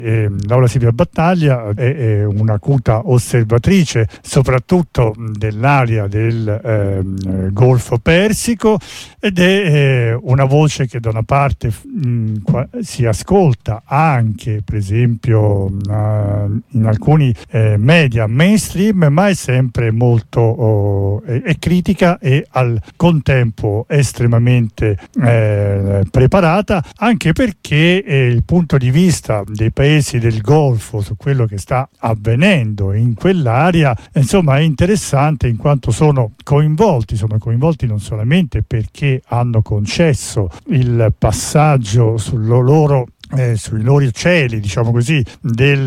Laura Silvia Battaglia è un'acuta osservatrice soprattutto dell'area del Golfo Persico, ed è una voce che da una parte si ascolta anche per esempio in alcuni media mainstream, ma è sempre molto è critica e al contempo estremamente preparata, anche perché il punto di vista dei paesi del Golfo su quello che sta avvenendo in quell'area insomma è interessante, in quanto sono coinvolti non solamente perché hanno concesso il passaggio sui loro cieli, diciamo così, degli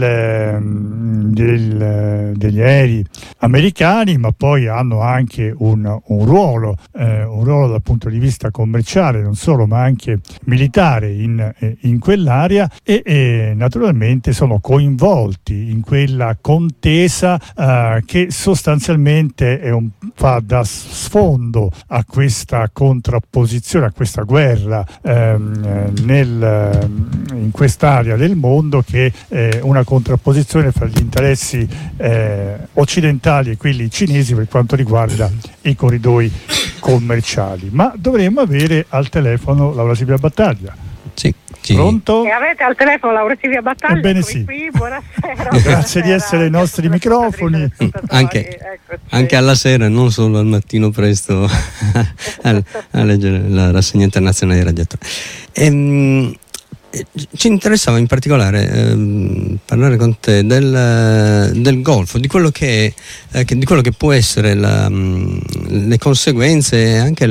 aerei americani, ma poi hanno anche un ruolo dal punto di vista commerciale, non solo, ma anche militare in quell'area, e naturalmente sono coinvolti in quella contesa che sostanzialmente fa da sfondo a questa contrapposizione, a questa guerra in quest'area del mondo, che è una contrapposizione fra gli interessi occidentali e quelli cinesi per quanto riguarda i corridoi commerciali. Ma dovremmo avere al telefono Laura Silvia Battaglia. Sì. Pronto? E avete al telefono Laura Silvia Battaglia? Ebbene sì. Qui, buonasera. Grazie di essere ai nostri microfoni. Anche alla sera, non solo al mattino presto a leggere la rassegna internazionale dei radioattori. Ci interessava in particolare parlare con te del Golfo, di quello che può essere le conseguenze e anche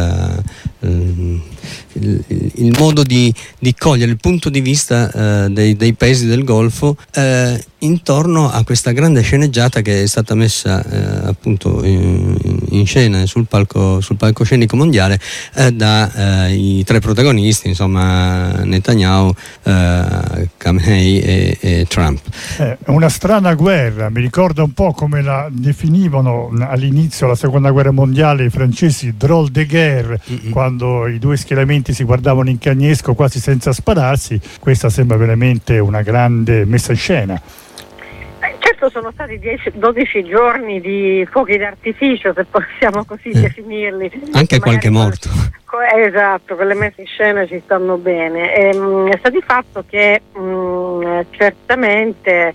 il modo di cogliere il punto di vista dei paesi del Golfo intorno a questa grande sceneggiata che è stata messa appunto in scena sul palcoscenico mondiale dai tre protagonisti, insomma Netanyahu, Khamenei e Trump. È una strana guerra, mi ricorda un po' come la definivano all'inizio della seconda guerra mondiale i francesi, drôle de guerre, quando i due schieramenti si guardavano in cagnesco quasi senza spararsi. Questa sembra veramente una grande messa in scena. Certo, sono stati 12 giorni di fuochi d'artificio, se possiamo così definirli. Anche qualche morto. Esatto, quelle messe in scena ci stanno bene. Sta di fatto che certamente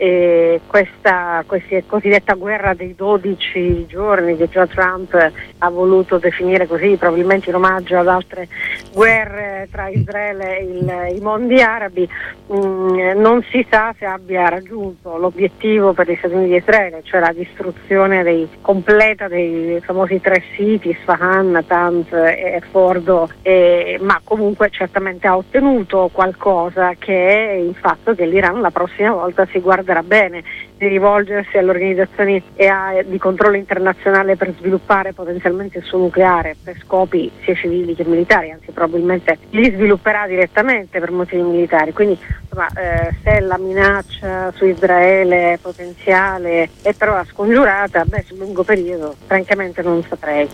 questa cosiddetta guerra dei 12 giorni che già Trump ha voluto definire così, probabilmente in omaggio ad altre guerre tra Israele e i mondi arabi, non si sa se abbia raggiunto l'obiettivo per gli Stati Uniti di Israele, cioè la distruzione completa dei famosi 3 siti, Isfahan, Natanz e Fordo, ma comunque certamente ha ottenuto qualcosa, che è il fatto che l'Iran la prossima volta si guarderà bene di rivolgersi alle organizzazioni di controllo internazionale per sviluppare potenzialmente il suo nucleare per scopi sia civili che militari, anzi probabilmente li svilupperà direttamente per motivi militari. Quindi insomma, se la minaccia su Israele potenziale è però scongiurata, sul lungo periodo francamente non saprei.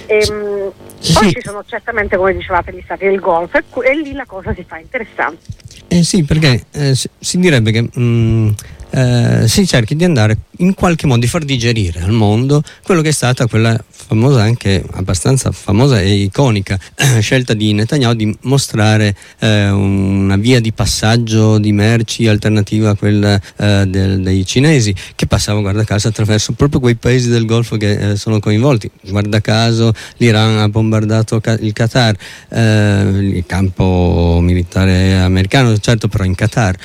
Poi ci sono certamente, come dicevate, gli stati del Golfo, e lì la cosa si fa interessante. Sì, perché si direbbe che si cerchi di andare in qualche modo di far digerire al mondo quello che è stata quella famosa, anche abbastanza famosa e iconica scelta di Netanyahu di mostrare una via di passaggio di merci alternativa a quella dei cinesi, che passava, guarda caso, attraverso proprio quei paesi del Golfo che sono coinvolti. Guarda caso l'Iran ha bombardato il Qatar, il campo militare americano, certo, però in Qatar.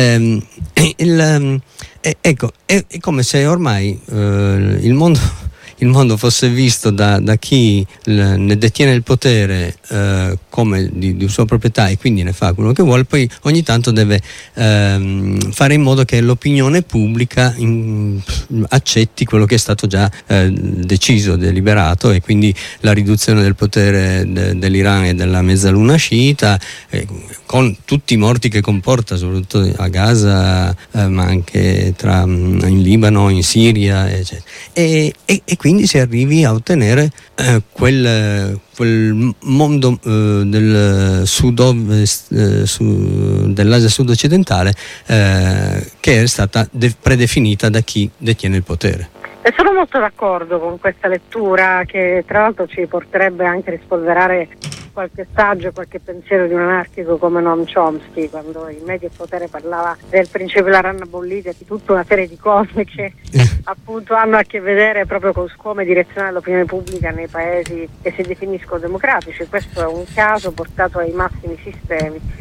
Ecco, è come se ormai il mondo fosse visto da chi ne detiene il potere come di sua proprietà, e quindi ne fa quello che vuole. Poi ogni tanto deve fare in modo che l'opinione pubblica accetti quello che è stato già deciso, deliberato, e quindi la riduzione del potere dell'Iran e della mezzaluna sciita, con tutti i morti che comporta, soprattutto a Gaza, ma anche in Libano, in Siria, eccetera. E quindi quindi si arrivi a ottenere quel mondo del sud-ovest, dell'Asia sud-occidentale che è stata predefinita da chi detiene il potere. E sono molto d'accordo con questa lettura, che tra l'altro ci porterebbe anche a rispolverare qualche saggio, qualche pensiero di un anarchico come Noam Chomsky, quando in Media e Potere parlava del principio della ranna bollita e di tutta una serie di cose che appunto hanno a che vedere proprio con come direzionare l'opinione pubblica nei paesi che si definiscono democratici. Questo è un caso portato ai massimi sistemi.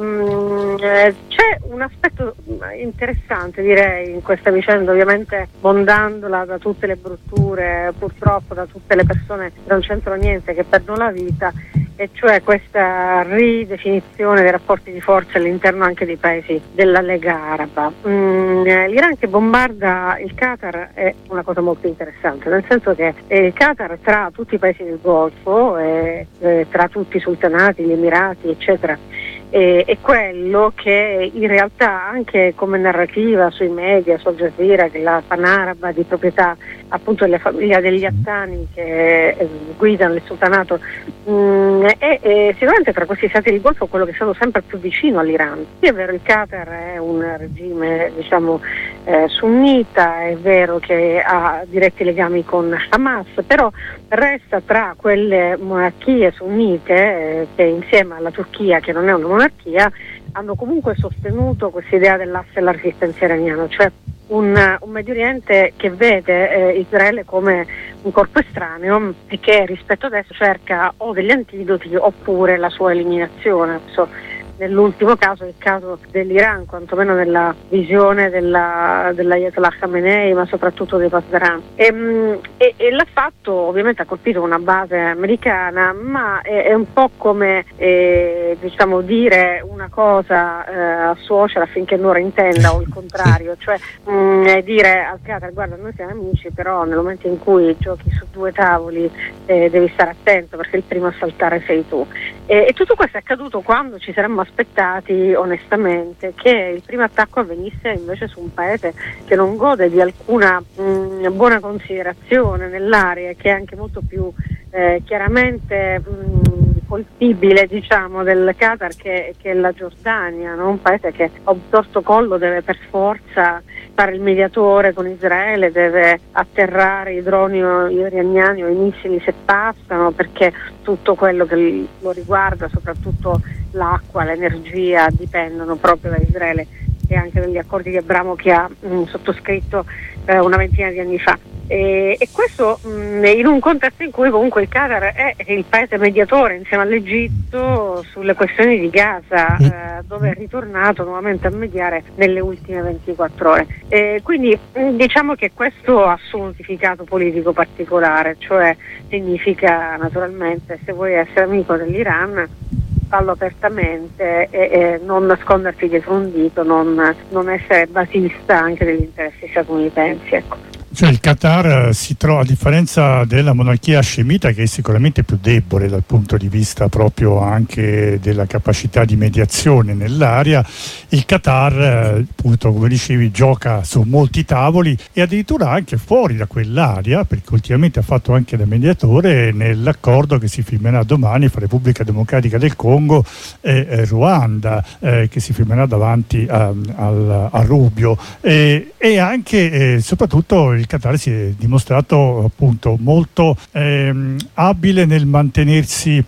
C'è un aspetto interessante, direi, in questa vicenda, ovviamente bondandola da tutte le brutture, purtroppo da tutte le persone che non c'entrano niente, che perdono la vita, e cioè questa ridefinizione dei rapporti di forza all'interno anche dei paesi della Lega Araba. L'Iran che bombarda il Qatar è una cosa molto interessante, nel senso che il Qatar, tra tutti i paesi del Golfo, tra tutti i sultanati, gli Emirati, eccetera, è quello che in realtà anche come narrativa sui media, su Al Jazeera, che la panaraba di proprietà appunto della famiglia degli Attani che guidano il sultanato, è sicuramente tra questi stati del Golfo quello che è stato sempre più vicino all'Iran. Sì, è vero, il Qatar è un regime sunnita, è vero che ha diretti legami con Hamas, però resta tra quelle monarchie sunnite che insieme alla Turchia, che non è una monarchia, hanno comunque sostenuto questa idea dell'asse della resistenza iraniano, cioè un Medio Oriente che vede Israele come un corpo estraneo e che rispetto adesso cerca o degli antidoti oppure la sua eliminazione. Nell'ultimo caso, il caso dell'Iran, quantomeno nella visione dell'Ayatollah Khamenei, ma soprattutto dei Pasdaran. E l'ha fatto, ovviamente ha colpito una base americana, ma è un po' come dire una cosa a suocera affinché non intenda, o il contrario, cioè dire al Qatar: guarda, noi siamo amici, però nel momento in cui giochi su due tavoli devi stare attento, perché il primo a saltare sei tu. E tutto questo è accaduto quando ci saremmo aspettati onestamente che il primo attacco avvenisse invece su un paese che non gode di alcuna buona considerazione nell'area, che è anche molto più chiaramente colpibile, diciamo, del Qatar che è la Giordania, no? Un paese che a un torto collo deve per forza fare il mediatore con Israele, deve atterrare i droni iraniani o i missili se passano, perché tutto quello che lo riguarda, soprattutto l'acqua, l'energia, dipendono proprio da Israele e anche dagli accordi che Abramo ha sottoscritto una ventina di anni fa. E questo in un contesto in cui comunque il Qatar è il paese mediatore insieme all'Egitto sulle questioni di Gaza, dove è ritornato nuovamente a mediare nelle ultime 24 ore. Quindi diciamo che questo ha assunto un significato politico particolare, cioè significa naturalmente, se vuoi essere amico dell'Iran, fallo apertamente e non nasconderti dietro un dito, non essere basista anche degli interessi statunitensi, ecco. Cioè il Qatar si trova, a differenza della monarchia hascemita, che è sicuramente più debole dal punto di vista proprio anche della capacità di mediazione nell'area, il Qatar appunto, come dicevi, gioca su molti tavoli e addirittura anche fuori da quell'area, perché ultimamente ha fatto anche da mediatore nell'accordo che si firmerà domani fra Repubblica Democratica del Congo e Ruanda, che si firmerà davanti a Rubio, e anche soprattutto il Qatar si è dimostrato appunto molto abile nel mantenersi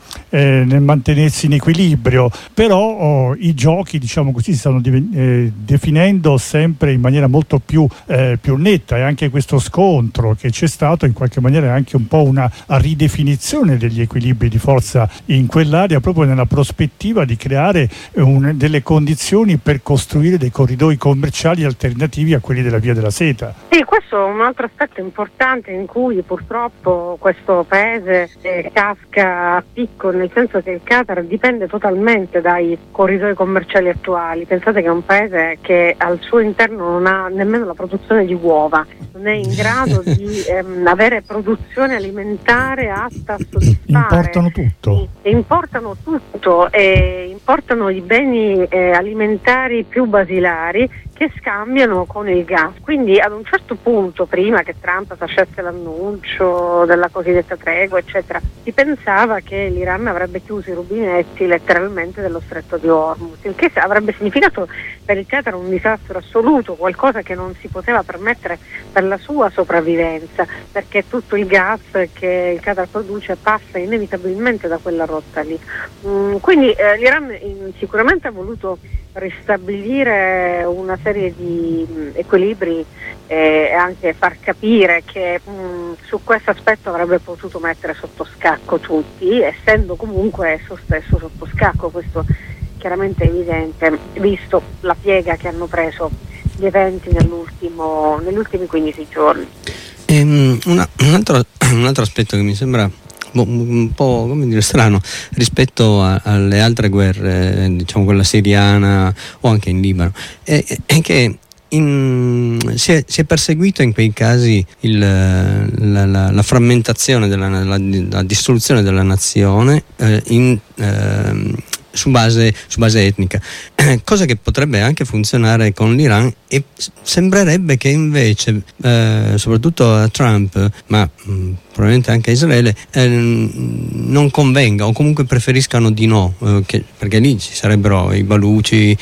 in equilibrio, però i giochi, diciamo così, si stanno definendo sempre in maniera molto più netta, e anche questo scontro che c'è stato in qualche maniera è anche un po' una ridefinizione degli equilibri di forza in quell'area, proprio nella prospettiva di creare delle condizioni per costruire dei corridoi commerciali alternativi a quelli della Via della Seta. Sì, questo è un altro aspetto importante in cui purtroppo questo paese casca a picco, nel senso che il Qatar dipende totalmente dai corridoi commerciali attuali. Pensate che è un paese che al suo interno non ha nemmeno la produzione di uova, non è in grado di avere produzione alimentare atta a soddisfare. Importano tutto e importano i beni alimentari più basilari, che scambiano con il gas. Quindi ad un certo punto, prima che Trump facesse l'annuncio della cosiddetta tregua eccetera, si pensava che l'Iran avrebbe chiuso i rubinetti letteralmente dello stretto di Hormuz, il che avrebbe significato per il Qatar un disastro assoluto, qualcosa che non si poteva permettere per la sua sopravvivenza, perché tutto il gas che il Qatar produce passa inevitabilmente da quella rotta lì. Quindi l'Iran sicuramente ha voluto ristabilire una serie di equilibri e anche far capire che su questo aspetto avrebbe potuto mettere sotto scacco tutti, essendo comunque esso stesso sotto scacco. Questo chiaramente è evidente, visto la piega che hanno preso gli eventi negli ultimi 15 giorni. Un altro aspetto che mi sembra un po' come dire strano rispetto alle altre guerre, diciamo quella siriana o anche in Libano, è che si è perseguito in quei casi la frammentazione, la distruzione della nazione su base etnica, cosa che potrebbe anche funzionare con l'Iran, e sembrerebbe che invece soprattutto a Trump, ma probabilmente anche a Israele, non convenga, o comunque preferiscano di no, perché lì ci sarebbero i baluci,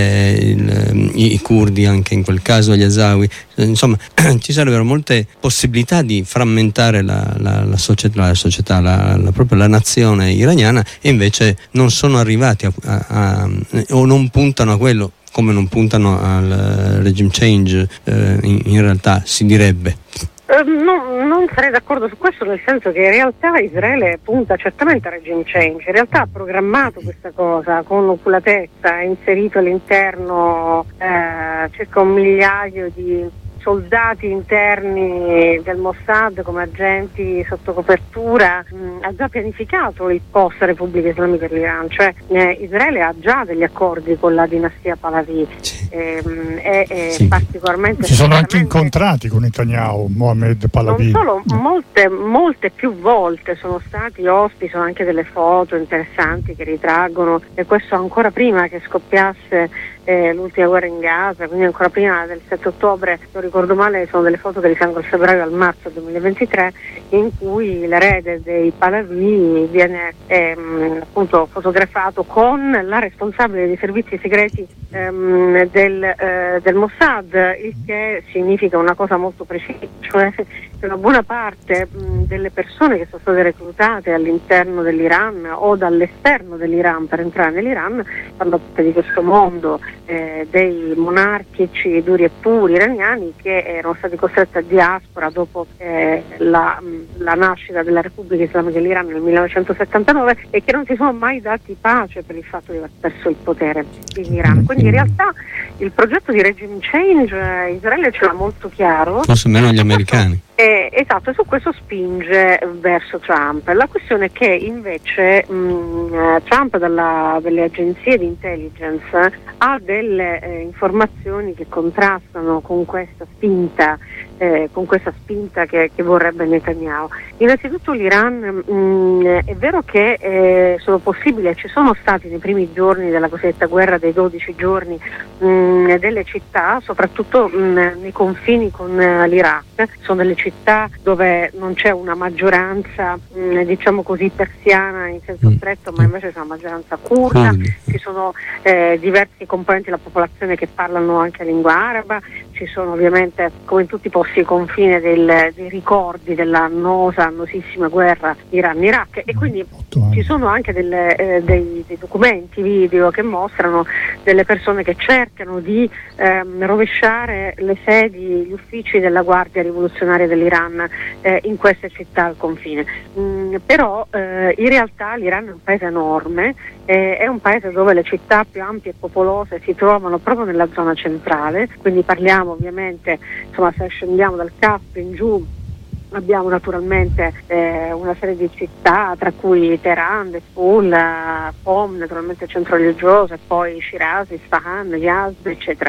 i curdi anche in quel caso, gli azawi, insomma ci sarebbero molte possibilità di frammentare la società, proprio la nazione iraniana, e invece non sono arrivati o non puntano a quello, come non puntano al regime change, in realtà si direbbe. Non sarei d'accordo su questo, nel senso che in realtà Israele punta certamente a regime change, in realtà ha programmato questa cosa con oculatezza, ha inserito all'interno circa 1 migliaio di soldati interni del Mossad come agenti sotto copertura, ha già pianificato il post Repubblica Islamica dell'Iran, cioè Israele ha già degli accordi con la dinastia Pahlavi, sì. particolarmente si sono anche incontrati con Netanyahu, Mohammed Pahlavi. Non solo, molte più volte sono stati ospiti, sono anche delle foto interessanti che ritraggono, e questo ancora prima che scoppiasse l'ultima guerra in Gaza, quindi ancora prima del 7 ottobre, non ricordo male, sono delle foto che risalgono al febbraio al marzo 2023, in cui l'erede dei Pahlavi viene appunto fotografato con la responsabile dei servizi segreti del Mossad, il che significa una cosa molto precisa, cioè che una buona parte delle persone che sono state reclutate all'interno dell'Iran o dall'esterno dell'Iran per entrare nell'Iran fanno parte di questo mondo dei monarchici duri e puri iraniani che erano stati costretti a diaspora dopo la nascita della Repubblica Islamica dell'Iran nel 1979, e che non si sono mai dati pace per il fatto di aver perso il potere in Iran. Quindi in realtà il progetto di regime change Israele ce l'ha molto chiaro, forse meno gli americani. Esatto, e su questo spinge verso Trump. La questione è che invece Trump dalle agenzie di intelligence ha delle informazioni che contrastano con questa spinta che vorrebbe Netanyahu. Innanzitutto l'Iran è vero che sono possibili, ci sono stati nei primi giorni della cosiddetta guerra dei 12 giorni delle città, soprattutto nei confini con l'Iraq, sono delle città dove non c'è una maggioranza diciamo così persiana in senso stretto, ma invece c'è una maggioranza curda, ci sono diversi componenti della popolazione che parlano anche lingua araba, ci sono ovviamente, come in tutti i posti di confine, dei ricordi della annosissima guerra Iran-Iraq, e quindi ci sono anche dei documenti video che mostrano delle persone che cercano di rovesciare le sedi, gli uffici della Guardia Rivoluzionaria dell'Iran in queste città al confine. Però in realtà l'Iran è un paese enorme, è un paese dove le città più ampie e popolose si trovano proprio nella zona centrale, quindi parliamo ovviamente, insomma, se scendiamo dal Caspio in giù abbiamo naturalmente una serie di città, tra cui Teheran, Despul, Qom, naturalmente centro religioso, e poi Shiraz, Isfahan, Yazd, eccetera.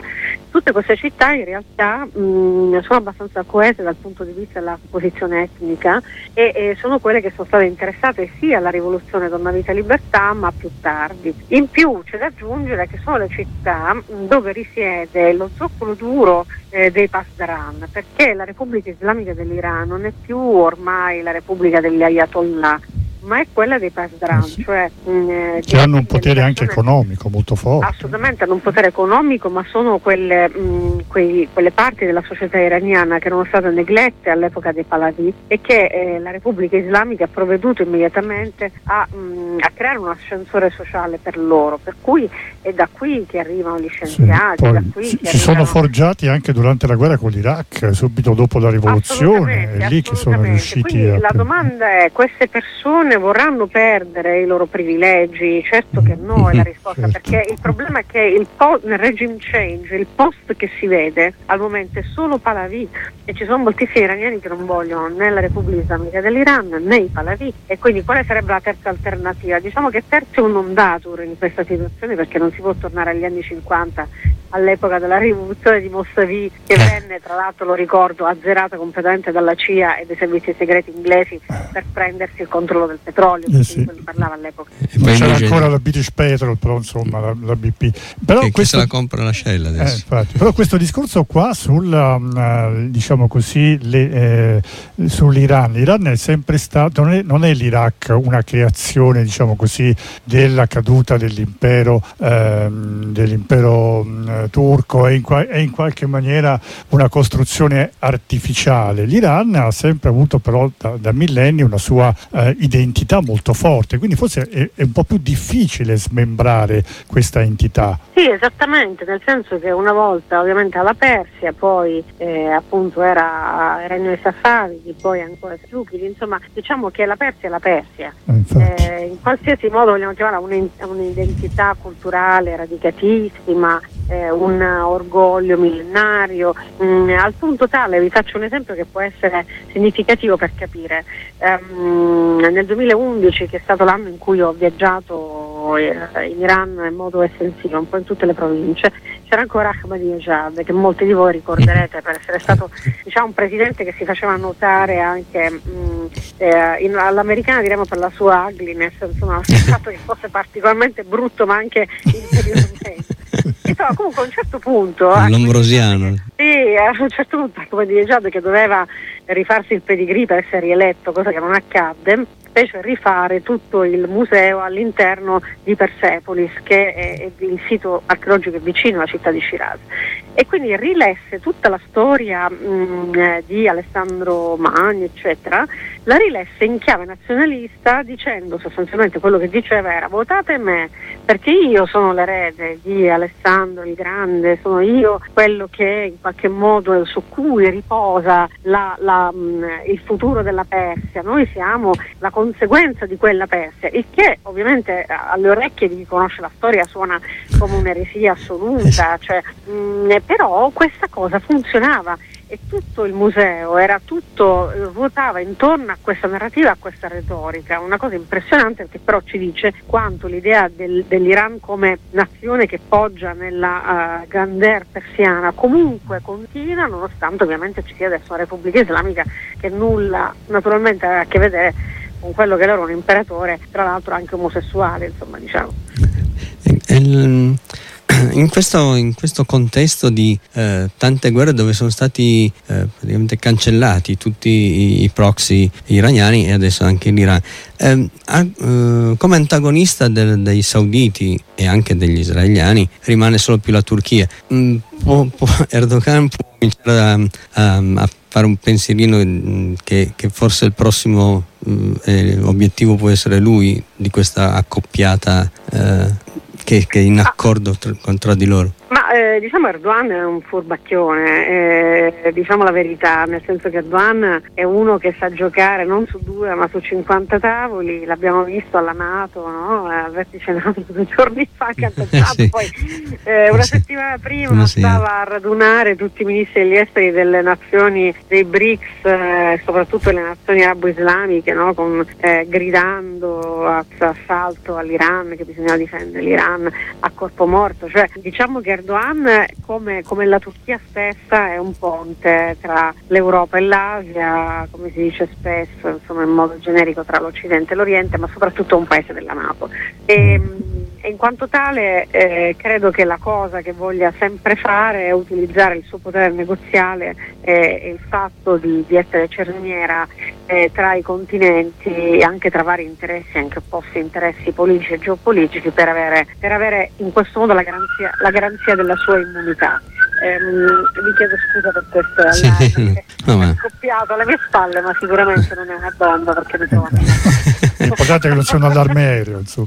Tutte queste città in realtà sono abbastanza coese dal punto di vista della composizione etnica e sono quelle che sono state interessate sia alla rivoluzione Donna Vita Libertà, ma più tardi. In più c'è da aggiungere che sono le città dove risiede lo zoccolo duro dei Pasdaran, perché la Repubblica Islamica dell'Iran non è più ormai la Repubblica degli Ayatollah, ma è quella dei Pasdaran, cioè che hanno un potere anche economico molto forte. Assolutamente hanno un potere economico, ma sono quelle parti della società iraniana che erano state neglette all'epoca dei Pahlavi e che la Repubblica Islamica ha provveduto immediatamente a creare un ascensore sociale per loro, per cui è da qui che arrivano gli scienziati, poi da qui che sono forgiati anche durante la guerra con l'Iraq, subito dopo la rivoluzione, è lì che sono riusciti. Quindi la domanda è: queste persone vorranno perdere i loro privilegi? Certo che no, è la risposta, certo. Perché il problema è che nel regime change, il post che si vede al momento è solo Pahlavi e ci sono moltissimi iraniani che non vogliono né la Repubblica Islamica dell'Iran né i Pahlavi, e quindi quale sarebbe la terza alternativa? Diciamo che terzo è un non datur in questa situazione, perché non si può tornare agli anni 50, all'epoca della rivoluzione di Mossavi, che venne, tra l'altro lo ricordo, azzerata completamente dalla CIA e dai servizi segreti inglesi per prendersi il controllo del petrolio, di cui parlava all'epoca. C'era ancora la British Petrol, però insomma la BP. Però che se la compra la Shell adesso. Però questo discorso qua diciamo così, sull'Iran. L'Iran è sempre stato, non è l'Iraq una creazione, diciamo così, della caduta dell'impero turco, è in qualche maniera una costruzione artificiale. L'Iran ha sempre avuto però da millenni una sua identità molto forte, quindi forse è un po' più difficile smembrare questa entità. Sì, esattamente, nel senso che una volta ovviamente alla Persia, poi appunto era il regno dei Safavidi, poi ancora Selgiuchidi, insomma diciamo che la Persia è la Persia, in qualsiasi modo vogliamo chiamarla un'identità culturale radicatissima, un orgoglio millenario, al punto tale, vi faccio un esempio che può essere significativo per capire. Nel 2011, che è stato l'anno in cui ho viaggiato in Iran in modo estensivo, un po' in tutte le province, c'era ancora Ahmadinejad, che molti di voi ricorderete per essere stato, diciamo, un presidente che si faceva notare anche all'americana, diremo, per la sua ugliness, insomma, il fatto che fosse particolarmente brutto ma anche interiormente. Insomma, comunque a un certo punto l'Ambrosiano. Sì, a un certo punto Ahmadinejad, che doveva rifarsi il pedigree per essere rieletto, cosa che non accadde, fece rifare tutto il museo all'interno di Persepolis, che è il sito archeologico vicino alla città di Shiraz, e quindi rilesse tutta la storia di Alessandro Magno, eccetera, la rilesse in chiave nazionalista, dicendo sostanzialmente quello che diceva era: votate me perché io sono l'erede di Alessandro il Grande, sono io quello che in qualche modo su cui riposa il futuro della Persia, noi siamo la conseguenza di quella Persia, il che ovviamente alle orecchie di chi conosce la storia suona come un'eresia assoluta, cioè, però questa cosa funzionava e tutto il museo ruotava intorno a questa narrativa, a questa retorica, una cosa impressionante, che però ci dice quanto l'idea dell'Iran come nazione che poggia nella grandeur persiana comunque continua, nonostante ovviamente ci sia adesso una Repubblica Islamica che nulla naturalmente ha a che vedere con quello che era un imperatore, tra l'altro anche omosessuale, insomma, diciamo. In questo contesto di tante guerre dove sono stati praticamente cancellati tutti i proxy iraniani e adesso anche l'Iran, come antagonista dei sauditi e anche degli israeliani rimane solo più la Turchia. Erdogan può cominciare a fare un pensierino che forse il prossimo obiettivo può essere lui, di questa accoppiata che è in accordo tra di loro. Ma diciamo Erdogan è un furbacchione, diciamo la verità, nel senso che Erdogan è uno che sa giocare non su 2 ma su 50 tavoli, l'abbiamo visto alla NATO, no? Al vertice NATO 2 giorni fa, sì. Poi una settimana prima stava a radunare tutti i ministri degli esteri delle nazioni dei BRICS, soprattutto le nazioni arabo-islamiche, no? Gridando assalto all'Iran, che bisognava difendere l'Iran a corpo morto, cioè diciamo che Erdogan, come la Turchia stessa, è un ponte tra l'Europa e l'Asia, come si dice spesso, insomma, in modo generico, tra l'Occidente e l'Oriente, ma soprattutto un paese della NATO. E in quanto tale credo che la cosa che voglia sempre fare è utilizzare il suo potere negoziale e il fatto di essere cerniera tra i continenti, anche tra vari interessi, anche opposti interessi politici e geopolitici, per avere in questo modo la garanzia della sua immunità. Vi chiedo scusa per questo allarme, è scoppiato alle mie spalle, ma sicuramente non è una bomba, perché mi trovo l'importante è che non sia un allarme aereo, insomma.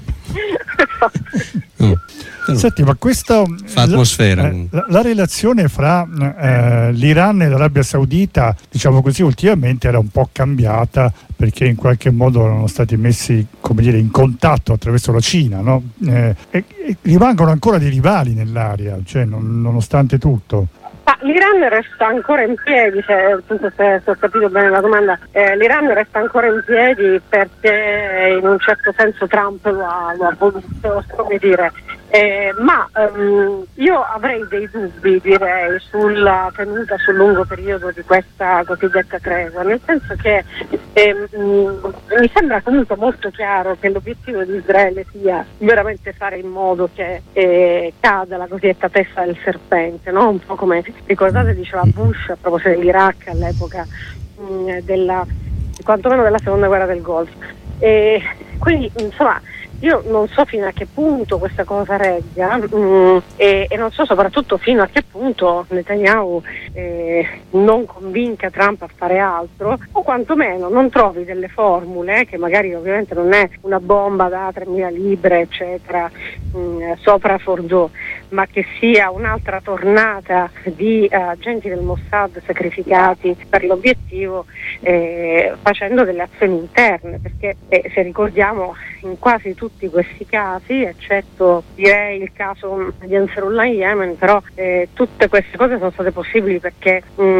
Senti, ma questo fa atmosfera. La relazione fra l'Iran e l'Arabia Saudita, diciamo così, ultimamente era un po' cambiata, perché in qualche modo erano stati messi, come dire, in contatto attraverso la Cina, no? E rimangono ancora dei rivali nell'area, cioè nonostante tutto. L'Iran resta ancora in piedi, se ho capito bene la domanda, l'Iran resta ancora in piedi perché in un certo senso Trump lo ha voluto, come dire, ma io avrei dei dubbi, direi, sulla tenuta sul lungo periodo di questa cosiddetta tregua, nel senso che mi sembra comunque molto chiaro che l'obiettivo di Israele sia veramente fare in modo che cada la cosiddetta testa del serpente, no? Un po' come ricordate diceva Bush a proposito dell'Iraq all'epoca quantomeno della seconda guerra del Golfo. E quindi insomma io non so fino a che punto questa cosa regga e non so soprattutto fino a che punto Netanyahu non convinca Trump a fare altro, o quantomeno non trovi delle formule, che magari ovviamente non è una bomba da 3.000 libre eccetera sopra Fordo, ma che sia un'altra tornata di agenti del Mossad sacrificati per l'obiettivo, facendo delle azioni interne, perché se ricordiamo in quasi tutti questi casi, eccetto direi il caso di Ansarullah in Yemen, però tutte queste cose sono state possibili perché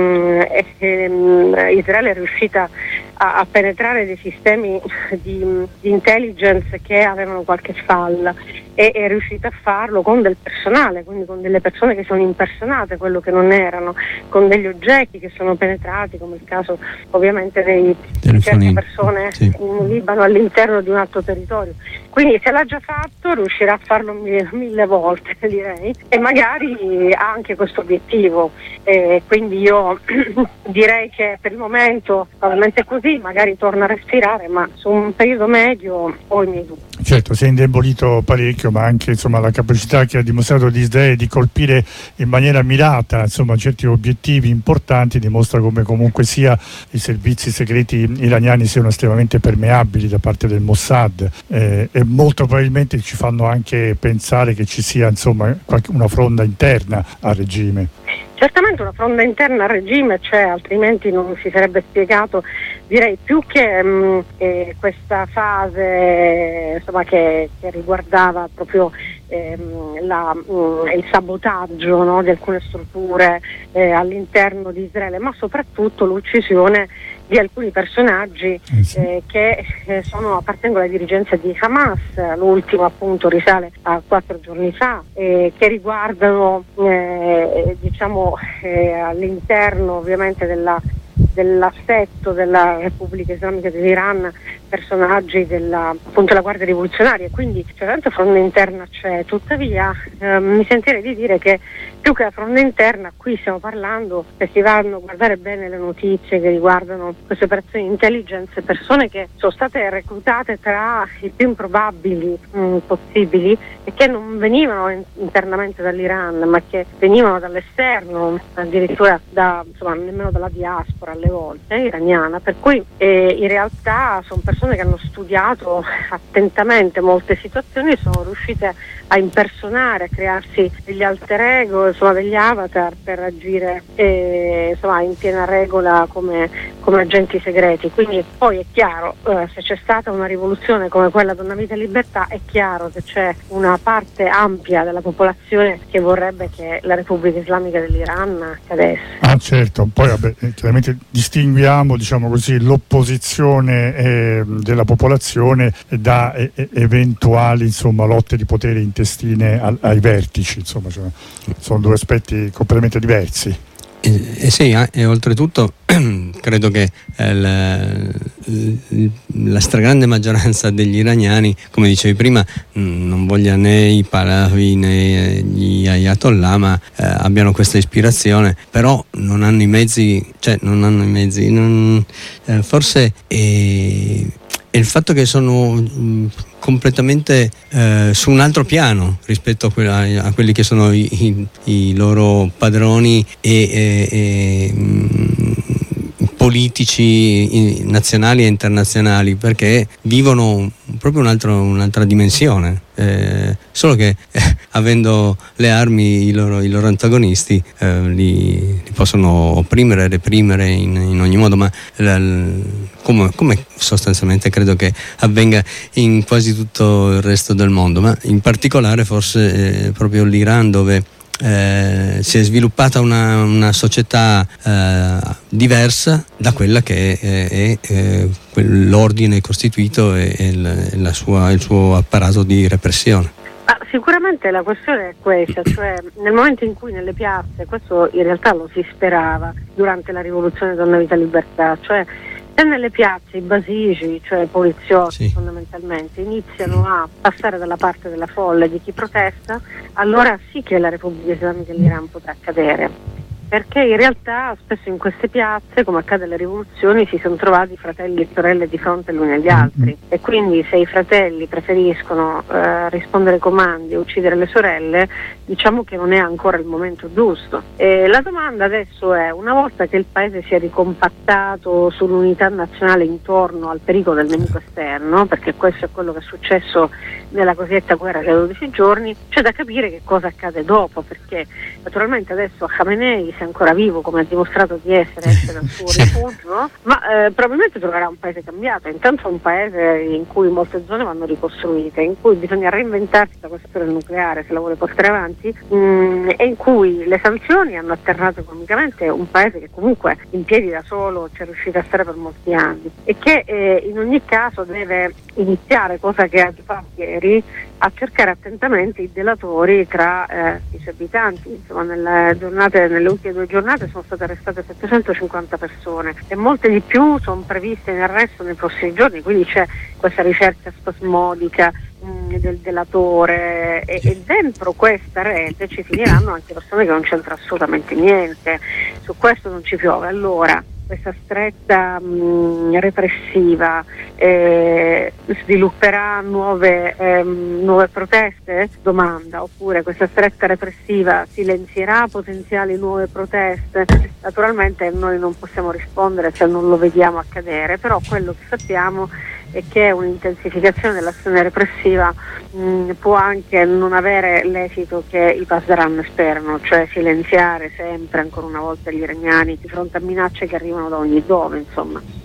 Israele è riuscita a penetrare dei sistemi di intelligence che avevano qualche falla, e è riuscita a farlo con del personale, quindi con delle persone che sono impersonate, quello che non erano, con degli oggetti che sono penetrati, come il caso ovviamente di certe persone in Libano all'interno di un altro territorio. Quindi se l'ha già fatto riuscirà a farlo mille volte, direi, e magari ha anche questo obiettivo. Quindi io direi che per il momento probabilmente è così, magari torna a respirare, ma su un periodo medio ho i miei dubbi. Certo, si è indebolito parecchio, ma anche insomma la capacità che ha dimostrato di Israele di colpire in maniera mirata insomma certi obiettivi importanti dimostra come comunque sia i servizi segreti iraniani siano estremamente permeabili da parte del Mossad, e molto probabilmente ci fanno anche pensare che ci sia insomma una fronda interna al regime. Certamente una fronda interna al regime c'è, altrimenti non si sarebbe spiegato, direi, più che questa fase insomma, che riguardava proprio il sabotaggio, no, di alcune strutture all'interno di Israele, ma soprattutto l'uccisione di alcuni personaggi che appartengono alla dirigenza di Hamas. L'ultimo appunto risale a 4 giorni fa, che riguardano all'interno ovviamente dell'assetto della Repubblica Islamica dell'Iran personaggi della Guardia Rivoluzionaria, quindi certamente fronda interna c'è. Tuttavia mi sentirei di dire che più che la fronda interna qui stiamo parlando, se si vanno a guardare bene le notizie che riguardano queste operazioni di intelligence, persone che sono state reclutate tra i più improbabili possibili e che non venivano internamente dall'Iran, ma che venivano dall'esterno, addirittura nemmeno dalla diaspora alle volte iraniana, per cui in realtà sono persone che hanno studiato attentamente molte situazioni e sono riuscite a impersonare, a crearsi degli alter ego insomma, degli avatar per agire insomma, in piena regola come agenti segreti. Quindi poi è chiaro, se c'è stata una rivoluzione come quella Donna Vita e Libertà, è chiaro che c'è una parte ampia della popolazione che vorrebbe che la Repubblica Islamica dell'Iran cadesse. Ah certo, poi chiaramente distinguiamo, diciamo così, l'opposizione della popolazione da eventuali, insomma, lotte di potere intestine ai vertici, insomma, cioè, sono due aspetti completamente diversi. Sì, e oltretutto credo che la stragrande maggioranza degli iraniani, come dicevi prima, non voglia né i Pahlavi né gli Ayatollah, ma abbiano questa ispirazione, però non hanno i mezzi, forse è il fatto che sono completamente su un altro piano rispetto a quelli che sono i loro padroni e politici nazionali e internazionali, perché vivono proprio un'altra dimensione, solo che avendo le armi i loro antagonisti li possono opprimere, reprimere in ogni modo, ma come sostanzialmente credo che avvenga in quasi tutto il resto del mondo, ma in particolare forse proprio l'Iran, dove si è sviluppata una società diversa da quella che è l'ordine costituito e il suo apparato di repressione. Sicuramente la questione è questa, cioè nel momento in cui nelle piazze, questo in realtà lo si sperava durante la rivoluzione Donna Vita Libertà, cioè se nelle piazze i basigi, cioè i poliziotti fondamentalmente, iniziano a passare dalla parte della folla di chi protesta, allora sì che la Repubblica Islamica dell'Iran potrà cadere. Perché in realtà spesso in queste piazze, come accade alle rivoluzioni, si sono trovati fratelli e sorelle di fronte gli uni agli altri, e quindi se i fratelli preferiscono rispondere ai comandi e uccidere le sorelle, diciamo che non è ancora il momento giusto. E la domanda adesso è, una volta che il paese si è ricompattato sull'unità nazionale intorno al pericolo del nemico esterno, perché questo è quello che è successo nella cosiddetta guerra dei 12 giorni, c'è da capire che cosa accade dopo, perché naturalmente adesso Khamenei, se ancora vivo, come ha dimostrato di essere dal suo rifugio, ma probabilmente troverà un paese cambiato. Intanto un paese in cui molte zone vanno ricostruite, in cui bisogna reinventarsi da questa storia nucleare se la vuole portare avanti, e in cui le sanzioni hanno atterrato economicamente un paese che comunque in piedi da solo c'è riuscito a stare per molti anni, e che in ogni caso deve iniziare, cosa che ha fatto ieri, a cercare attentamente i delatori tra i suoi abitanti. Insomma, nelle ultime 2 giornate sono state arrestate 750 persone e molte di più sono previste in arresto nei prossimi giorni, quindi c'è questa ricerca spasmodica del delatore, e dentro questa rete ci finiranno anche persone che non c'entra assolutamente niente. Su questo non ci piove. Allora questa stretta repressiva svilupperà nuove proteste? Domanda. Oppure questa stretta repressiva silenzierà potenziali nuove proteste? Naturalmente noi non possiamo rispondere se non lo vediamo accadere, però quello che sappiamo è che un'intensificazione dell'azione repressiva può anche non avere l'esito che i Pasdaran sperano, cioè silenziare sempre ancora una volta gli iraniani di fronte a minacce che arrivano da ogni dove, insomma.